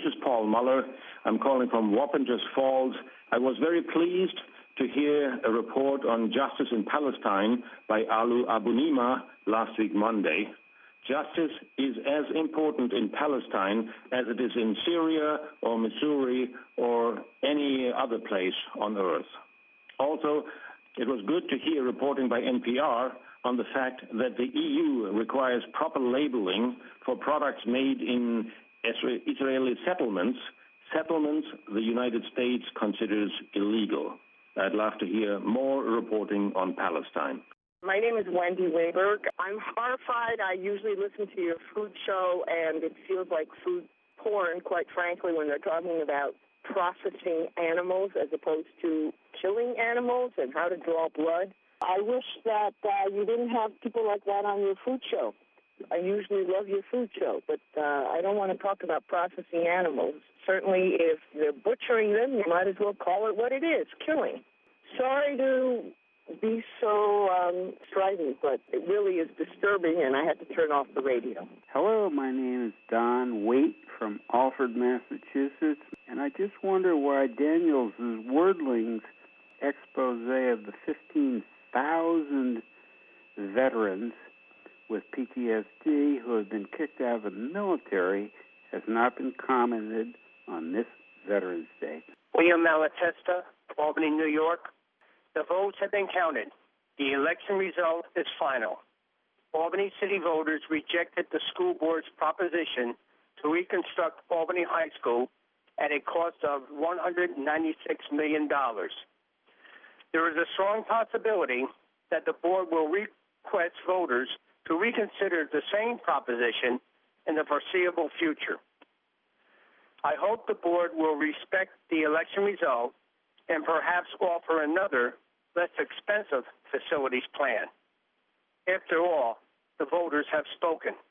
This is Paul Muller. I'm calling from Wappingers Falls. I was very pleased to hear a report on justice in Palestine by Alu Abunimah last week, Monday. Justice is as important in Palestine as it is in Syria or Missouri or any other place on earth. Also, it was good to hear reporting by NPR on the fact that the EU requires proper labeling for products made in Israeli settlements the United States considers illegal. I'd love to hear more reporting on Palestine. My name is Wendy Wayberg. I'm horrified. I usually listen to your food show, and it feels like food porn, quite frankly, when they're talking about processing animals as opposed to killing animals and how to draw blood. I wish that you didn't have people like that on your food show. I usually love your food show, but I don't want to talk about processing animals. Certainly, if they're butchering them, you might as well call it what it is, killing. Sorry to be so strident, but it really is disturbing, and I had to turn off the radio. Hello, my name is Don Waite from Alfred, Massachusetts, and I just wonder why Daniels' Wordlings expose of the 15,000 veterans with PTSD who have been kicked out of the military has not been commented on this Veterans Day. William Malatesta, Albany, New York. The votes have been counted. The election result is final. Albany city voters rejected the school board's proposition to reconstruct Albany High School at a cost of $196 million. There is a strong possibility that the board will request voters to reconsider the same proposition in the foreseeable future. I hope the board will respect the election result and perhaps offer another, less expensive facilities plan. After all, the voters have spoken.